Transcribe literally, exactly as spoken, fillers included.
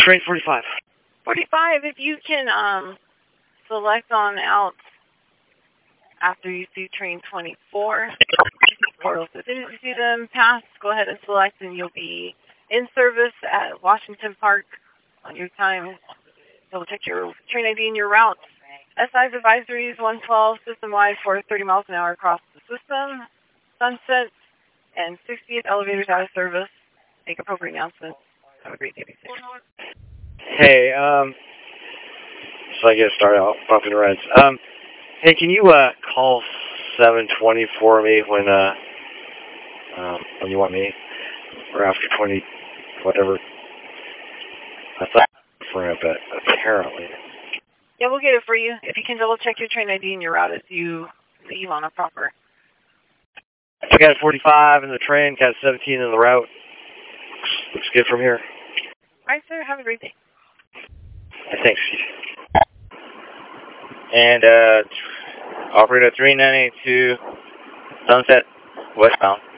Train forty-five. forty-five, if you can um, select on out after you see train twenty-four, or as soon as you see them pass, go ahead and select and you'll be in service at Washington Park on your time. You'll check your train I D and your route. S I's advisories one twelve system-wide for thirty miles an hour across the system. Sunset and sixtieth elevators out of service. Make appropriate announcements. Have a great day. Hey, um, so I get started off bumping reds. Um, hey, can you uh call seven twenty for me when uh um when you want me, or after twenty, whatever. I thought for a bit, apparently. Yeah, we'll get it for you. If you can double check your train I D and your route as you leave on a proper. I got forty-five in the train, got seventeen in the route. Looks, looks good from here. All right, sir. Have a great day. Thanks. And uh, operator three nine eight two, Sunset, westbound.